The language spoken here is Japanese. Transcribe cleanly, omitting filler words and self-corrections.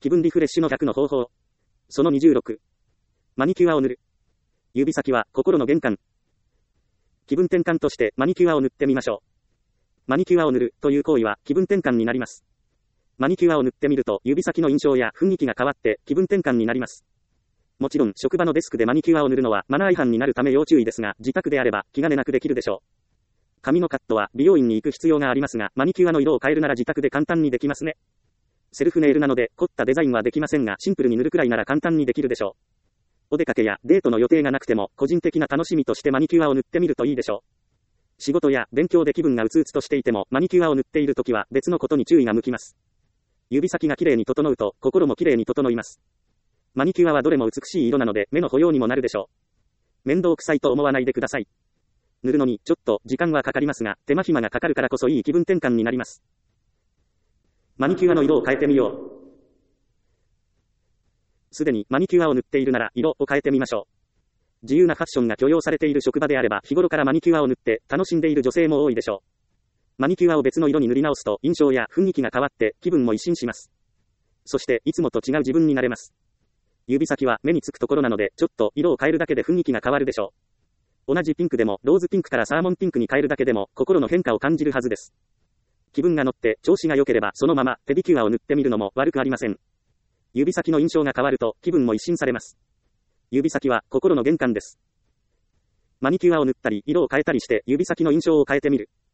気分リフレッシュの逆の方法。その26。マニキュアを塗る。指先は心の玄関。気分転換としてマニキュアを塗ってみましょう。マニキュアを塗るという行為は気分転換になります。マニキュアを塗ってみると指先の印象や雰囲気が変わって気分転換になります。もちろん職場のデスクでマニキュアを塗るのはマナー違反になるため要注意ですが、自宅であれば気兼ねなくできるでしょう。髪のカットは美容院に行く必要がありますが、マニキュアの色を変えるなら自宅で簡単にできますね。セルフネイルなので凝ったデザインはできませんが、シンプルに塗るくらいなら簡単にできるでしょう。お出かけやデートの予定がなくても個人的な楽しみとしてマニキュアを塗ってみるといいでしょう。仕事や勉強で気分がうつうつとしていてもマニキュアを塗っているときは別のことに注意が向きます。指先がきれいに整うと心もきれいに整います。マニキュアはどれも美しい色なので目の保養にもなるでしょう。面倒くさいと思わないでください。塗るのにちょっと時間はかかりますが、手間暇がかかるからこそいい気分転換になります。マニキュアの色を変えてみよう。すでにマニキュアを塗っているなら色を変えてみましょう。自由なファッションが許容されている職場であれば日頃からマニキュアを塗って楽しんでいる女性も多いでしょう。マニキュアを別の色に塗り直すと印象や雰囲気が変わって気分も一新します。そしていつもと違う自分になれます。指先は目につくところなのでちょっと色を変えるだけで雰囲気が変わるでしょう。同じピンクでもローズピンクからサーモンピンクに変えるだけでも心の変化を感じるはずです。気分が乗って調子が良ければそのままペディキュアを塗ってみるのも悪くありません。指先の印象が変わると気分も一新されます。指先は心の玄関です。マニキュアを塗ったり色を変えたりして指先の印象を変えてみる。